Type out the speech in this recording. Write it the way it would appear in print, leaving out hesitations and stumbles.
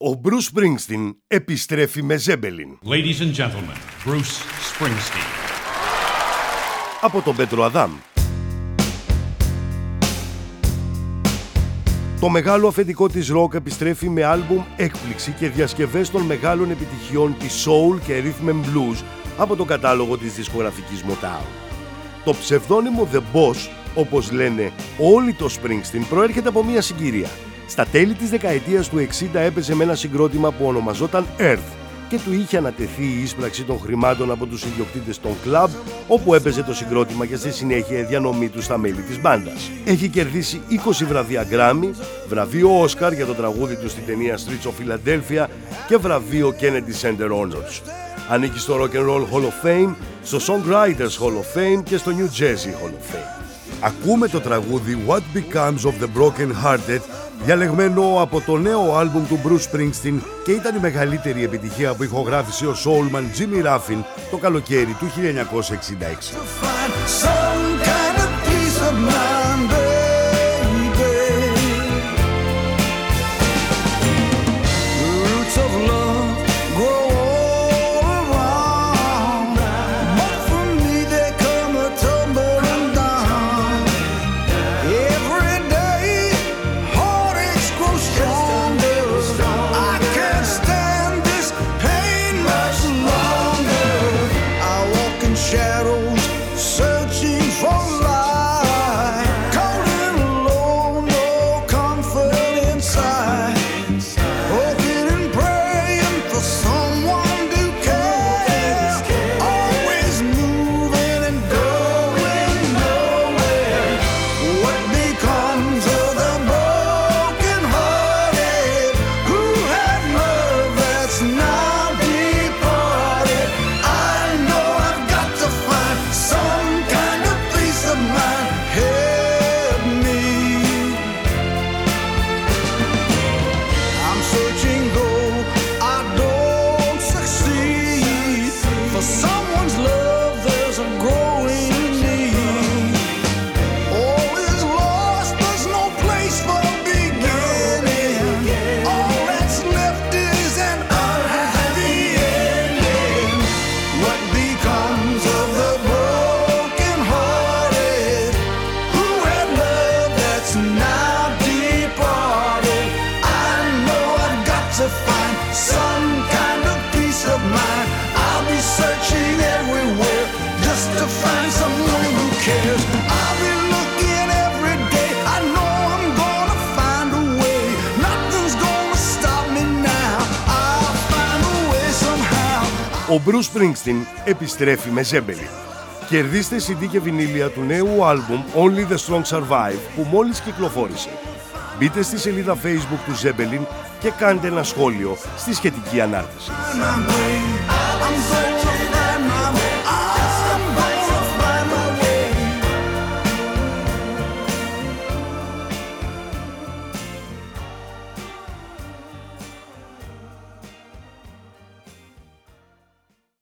Ο Bruce Springsteen επιστρέφει με Zeppelin. Ladies and gentlemen, Bruce Springsteen. Από τον Πέτρο Αδάμ. Το μεγάλο αφεντικό της ροκ επιστρέφει με άλμπουμ έκπληξη και διασκευές των μεγάλων επιτυχιών της soul και rhythm and blues από τον κατάλογο της δισκογραφικής Motown. Το ψευδόνυμο The Boss, όπως λένε όλοι το Springsteen, προέρχεται από μια συγκυρία. Στα τέλη της δεκαετίας του 60 έπαιζε με ένα συγκρότημα που ονομαζόταν Earth και του είχε ανατεθεί η ίσπραξη των χρημάτων από τους ιδιοκτήτες των κλαμπ όπου έπαιζε το συγκρότημα και στη συνέχεια η διανομή του στα μέλη της μπάντας. Έχει κερδίσει 20 βραβεία Grammy, βραβείο Oscar για το τραγούδι του στην ταινία Streets of Philadelphia και βραβείο Kennedy Center Honors. Ανήκει στο Rock and Roll Hall of Fame, στο Songwriters Hall of Fame και στο New Jersey Hall of Fame. Ακούμε το τραγούδι What Becomes of the Broken Hearted, διαλεγμένο από το νέο άλμπουμ του Bruce Springsteen και ήταν η μεγαλύτερη επιτυχία που ηχογράφησε ο soulman Jimmy Ruffin το καλοκαίρι του 1966. Ο Bruce Springsteen επιστρέφει με Zeppelin. Κερδίστε CD και βινίλια του νέου άλμπουμ Only the Strong Survive που μόλις κυκλοφόρησε. Μπείτε στη σελίδα Facebook του Zeppelin και κάντε ένα σχόλιο στη σχετική ανάρτηση.